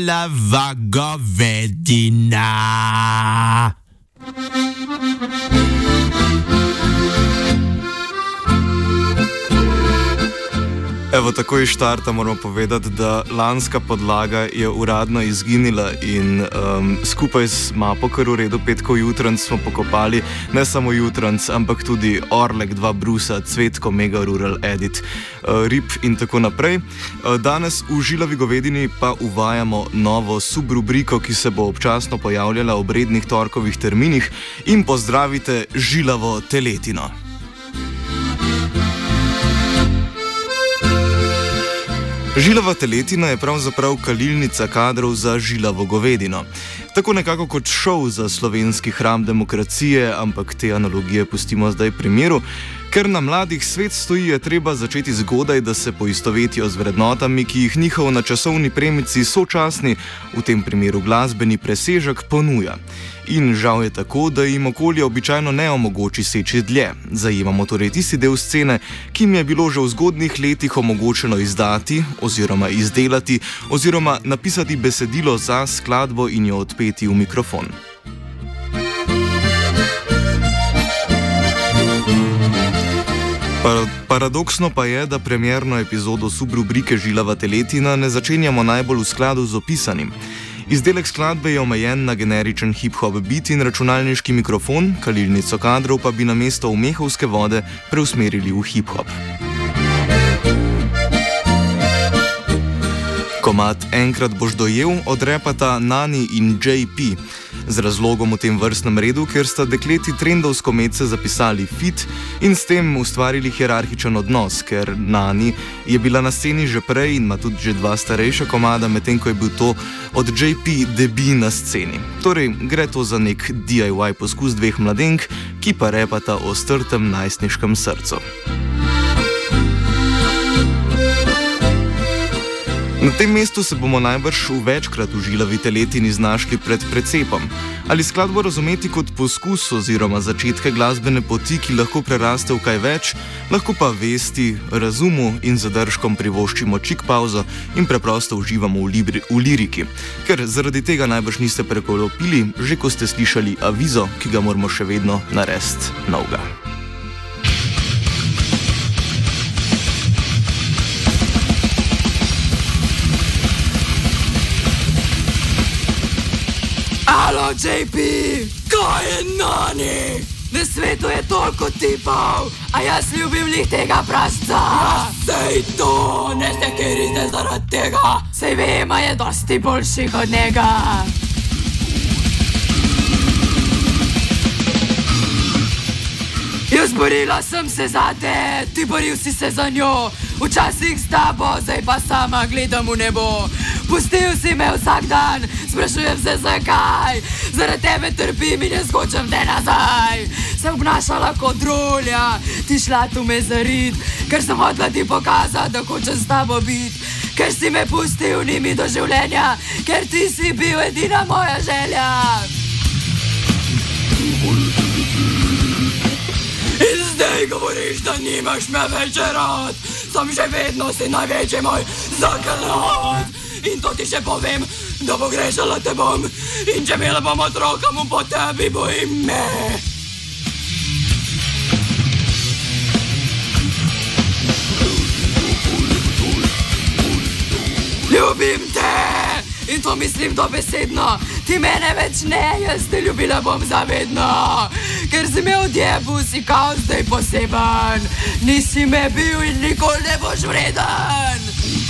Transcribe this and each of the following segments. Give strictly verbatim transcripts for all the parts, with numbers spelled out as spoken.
žilava govedina. Evo, takoj štarta moramo povedati, da lanska podlaga je uradno izginila in um, skupaj z mapo kar v redu petkov jutranc smo pokopali ne samo jutranc, ampak tudi Orlek, dva Brusa, Cvetko, Mega Rural Edit, uh, Rip in tako naprej. Uh, danes v Žilavi govedini pa uvajamo novo subrubriko, ki se bo občasno pojavljala ob rednih torkovih terminih, in pozdravite žilavo teletino. Žilava teletina je pravzaprav kalilnica kadrov za žilavo govedino. Tako nekako kot šov za slovenski hram demokracije, ampak te analogije pustimo zdaj pri miru. Ker na mladih svet stoji, je treba začeti zgodaj, da se poistovetijo z vrednotami, ki jih njihov na časovni premici sočasni, v tem primeru glasbeni presežek, ponuja. In žal je tako, da jim okolje običajno ne omogoči seči dlje. Zajemamo torej tisti del scene, ki jim je bilo že v zgodnih letih omogočeno izdati oziroma izdelati oziroma napisati besedilo za skladbo in jo odpeti v mikrofon. Paradoksno pa je, da premierno epizodo subrubrike Žilava teletina ne začenjamo najbolj v skladu z opisanim. Izdelek skladbe je omejen na generičen hip-hop beat in računalniški mikrofon, kalilnico kadrov pa bi namesto v mehovske vode preusmerili v hip-hop. Komad Enkrat boš dojel odrepata Nani in J P. Z razlogom v tem vrstnem redu, ker sta dekleti trendovsko medse zapisali fit in s tem ustvarili hierarhičen odnos, ker Nani je bila na sceni že prej in ima tudi že dva starejša komada, medtem ko je bil to od J P debi na sceni. Torej, gre to za nek D I Y poskus dveh mladenk, ki pa repata o strtem najstniškem srcu. Na tem mestu se bomo najbrž v večkrat v Žilavi teletini znašli pred precepom. Ali skladbo razumeti kot poskus oziroma začetke glasbene poti, ki lahko preraste v kaj več, lahko pa vesti, razumu in zadržkom privoščimo čik pauzo in preprosto uživamo v, libri, v liriki. Ker zaradi tega najbrž niste preklopili, že ko ste slišali avizo, ki ga moramo še vedno narediti novega. Halo, J P! Kaj je Nani? Na svetu je toliko tipov, a jaz ljubim lih tega prasca. Ja, sej to, ne ste kerite zaradi tega. Sej vem, a je dosti boljših od njega. Jaz borila sem se za te, ti boril si se za njo. Včasih s tabo, zdaj pa sama gledam v nebo. Pustil si me vsak dan, sprašujem se zakaj. Zaradi tebe trpim in jaz hočem te nazaj. Se obnašala kot drolja, ti šla tu me zarit, ker sem hotela ti pokazati, da hočem s tabo biti. Ker si me pustil, ni mi do življenja, ker ti si bil edina moja želja. In zdaj govoriš, da nimaš me več rad. Sem že vedno si največji moj zaklad. In to ti še povem, da pogrešala te bom. In če imela bom otroka, mu po tebi bo ime. Ljubim te! In to mislim dobesedno. Ti mene več ne, jaz te ljubila bom zavedno. Ker si me odjebu, si kao zdaj poseben. Nisi me bil in nikoli ne boš vreden.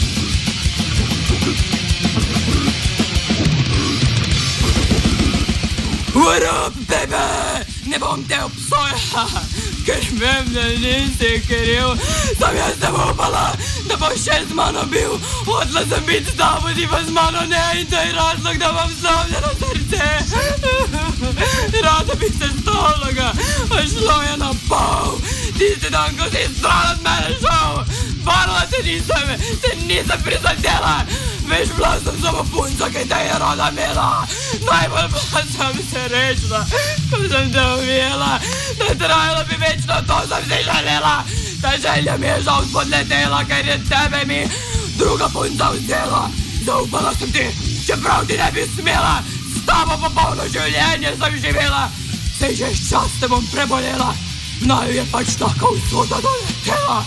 What up, baby? Ne bom te obsojala, ker vem, da nisi kriv. Sam jaz sem upala, da boš še z mano bil. Hotla sem biti s tabo, ti pa z mano ne. In to je razlog, da vam slomljeno srce. Rada bi se stologa, a šlo je na pol. Tisti dan, ko si stran od mene šel. Varila te nisem, te nisem prizadela. Veš, bila sem samo punca, ki te je rada imela. Najbolj pa sem srečna, ko sem te ujela. Da trajala bi večno, to sem si želela. Ta želja mi je žal spodletela, ker je tebe mi druga punca vzela. zaupala sem ti, čeprav ti ne bi smela, s tabo popolno življenje sem živela. Sej že čas te bom prebolela, naju je pač tako usoda doletela.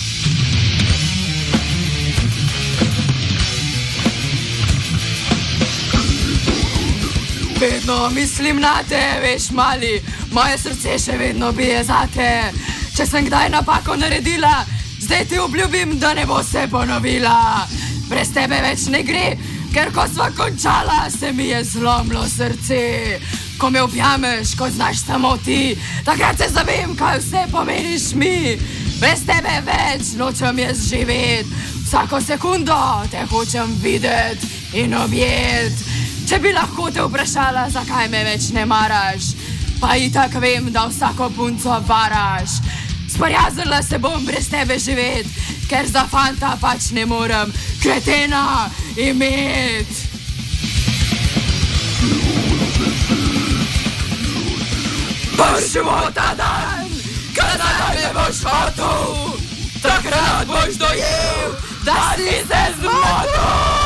Vedno mislim na te, veš mali, moje srce še vedno bije za te. Če sem kdaj napako naredila, zdaj ti obljubim, da ne bo se ponovila. Brez tebe več ne gre, ker ko sva končala, se mi je zlomilo srce. Ko me objameš, ko znaš samo ti, takrat se zavem, kaj vse pomeniš mi. Brez tebe več nočem jaz živet, vsako sekundo te hočem videt in objet. Če bi lahko te vprašala, zakaj me več ne maraš, pa itak vem, da vsako punco varaš. Sprijaznila se bom brez tebe živet, ker za fanta pač ne morem kretena imet. Prši bo ta dan, kadar me boš hotel, takrat boš dojel, da si se zmotil.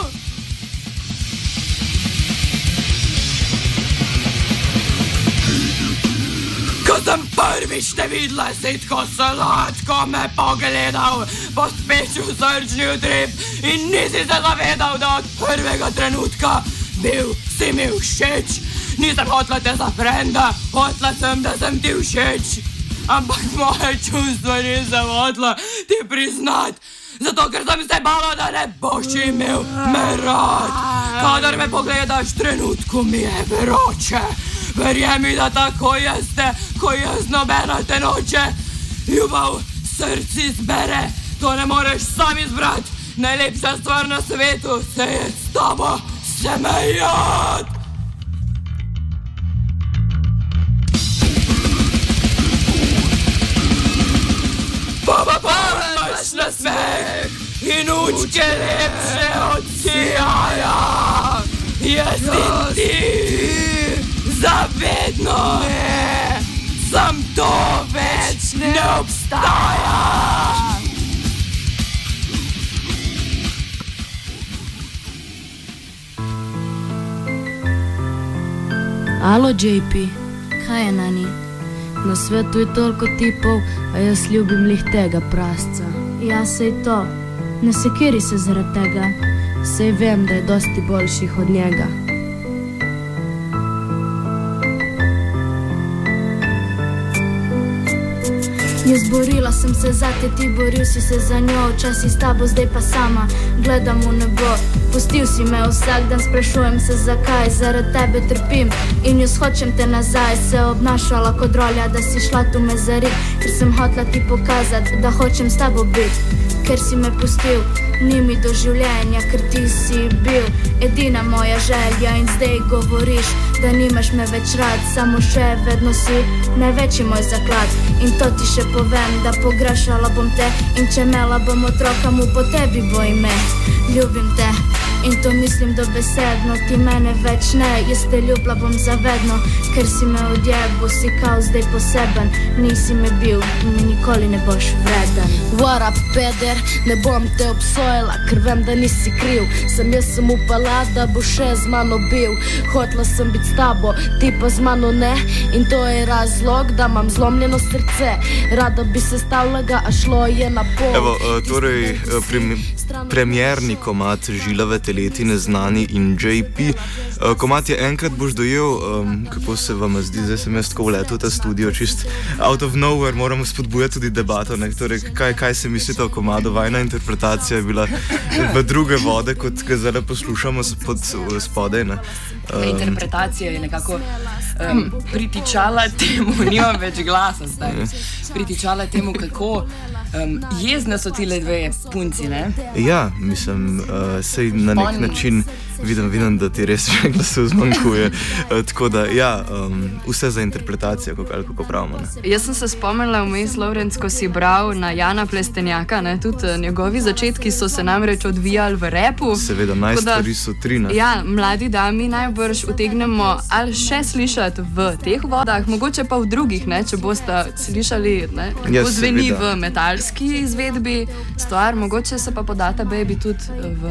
Ko sem prvič te videla, si tako sladko me pogledal, pospešil srčni utrip in nisi se zavedal, da od prvega trenutka bil si mi všeč. Nisem hotla te za frenda, hotla sem, da sem ti všeč, ampak moje čustva nisem hotla ti priznat, zato ker sem se bala, da ne boš imel me rad. Kadar me pogledaš, trenutku mi je vroče. Verjemi, da tako jeste, ko jaz nobena te noče. Ljubav srci zbere, to ne moreš sam izbrat. Najlepša stvar na svetu se je s tabo smejat. Pa pa pa imaš na smeh in učke lepše od sijaja. Jaz in ti zavedno ne, sam to več ne obstaja. Alo, J P, kaj je Nani? Na svetu je toliko tipov, a jaz ljubim lih tega prasca. Ja, sej to, ne sekiri se zaradi tega. Sej vem, da je dosti boljših od njega. Jaz borila sem se za te, ti boril si se za njo, včasih s tabo, zdaj pa sama gledam v nebo. Pustil si me vsak dan, sprašujem se zakaj, zaradi tebe trpim in jaz hočem te nazaj. Se obnašala kot rolja, da si šla tu me zarit, ker sem hotla ti pokazat, da hočem s tabo bit. Ker si me pustil, ni mi do življenja, ker ti si bil edina moja želja. In zdaj govoriš, da nimaš me več rad, samo še vedno si največji moj zaklad. In to ti še povem, da pogrešala bom te, in če imela bom otroka, mu po tebi bo ime. Ljubim te in to mislim dobesedno, ti mene več ne, jaz te ljubila bom zavedno. Ker si me odjebil, si kao zdaj poseben, nisi me bil in mi nikoli ne boš vreden. What up, peder, ne bom te obsojila, ker vem, da nisi kriv. Sem jaz sem upala, da bo še z mano bil. Hotla sem biti s tabo, ti pa z mano ne, in to je razlog, da imam zlomljeno srce. Rada bi se stavila, a šlo je na pol. Evo, uh, torej, uh, prem, premierni komad Žilave teletine Znani in J P. Uh, komad je Enkrat boš dojel, um, kako se vam zdi, zdaj sem jaz tako vletel v ta studio, čist out of nowhere, moramo spodbujati tudi debato, ne? Torej, kaj, kaj se mislite o komadu? Vajna interpretacija je bila v druge vode, kot ga zdaj poslušamo pod spodaj. Ne? Um, interpretacija je nekako um, pritičala temu, nimam več glasa zdaj, pritičala temu, kako Um, jezne so tile dve punci, ne? Ja, mislim, uh, sej na nek Spon... način vidim, vidim, da ti res še glasu zmanjkuje. uh, tako da, ja, um, vse za interpretacijo, kako pravimo. Ne? Jaz sem se spomnila vmes, Lovrenc, ko si bral na Jana Plestenjaka, ne? Tudi njegovi začetki so se namreč odvijali v repu. Seveda, najstvari so tri. Ne? Ja, mladi dami najbrž utegnemo ali še slišati v teh vodah, mogoče pa v drugih, ne? Če boste slišali, ne? Kako ja, zveni v metal izvedbi stvar, mogoče se pa podata baby tudi v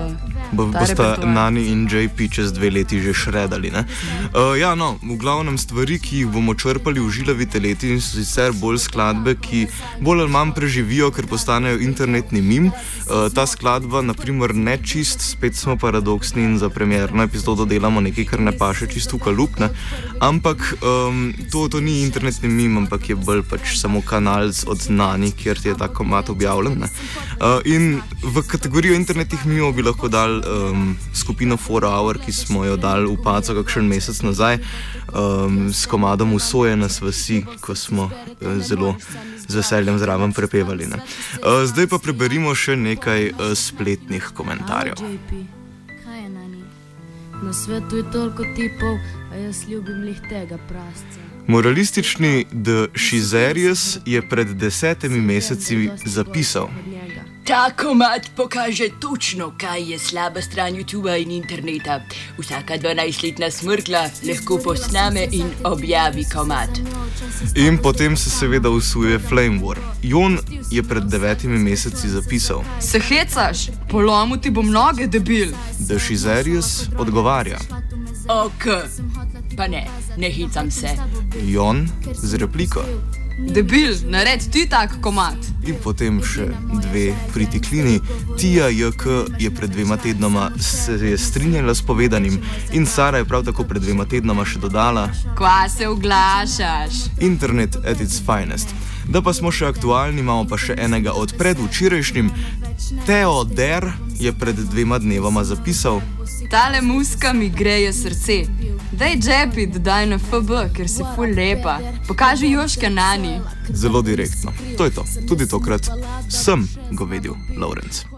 Bo, bosta Nani in J P čez dve leti že šredali. Uh, ja, no, v glavnem stvari, ki jih bomo črpali v Žilavi teleti, so sicer bolj skladbe, ki bolj ali manj preživijo, ker postanejo internetni mim. Uh, ta skladba, naprimer, ne čist, spet smo paradoksni in za premierno epizodo delamo nekaj, kar ne paše čisto v kalup, ne? Ampak um, to, to ni internetni mim, ampak je bolj pač samo kanalc od Nani, kjer ti je ta komad objavljen. Uh, in v kategorijo internetnih mimov bi lahko dal um, skupino four hour, ki smo jo dali v Paco kakšen mesec nazaj, um, s komadom Usojena sva si, ko smo uh, zelo z veseljem zraven prepevali. Ne? Uh, zdaj pa preberimo še nekaj uh, spletnih komentarjev. Kaj je, Nani? Na svetu je toliko tipov, a jaz ljubim lih tega prasca. Moralistični The Shizerius je pred desetimi meseci zapisal: Ta komad pokaže točno, kaj je slaba stran YouTubea in interneta. Vsaka dvanajstletna smrkla lahko posname in objavi komad. In potem se seveda usuje Flame War. Jon je pred devetimi meseci zapisal: Se hecaš? Polomil ti bom noge, debil. The Shizerius odgovarja: Ok, pa ne, ne hecam se. Jon z repliko: Debil, nared ti tak komad. In potem še dve pritiklini. Tija J K je pred dvema tednoma se je strinjala s povedanim in Sara je prav tako pred dvema tednoma še dodala: Kva se oglašaš? Internet at its finest. Da pa smo še aktualni, imamo pa še enega od predvčerajšnjim. Teo Der je pred dvema dnevoma zapisal: Tale muska mi greje srce. Daj Jepi, dodaj na F B, ker si ful lepa. Pokaži Joška Nani. Zelo direktno. To je to. Tudi tokrat sem govedil Lawrence.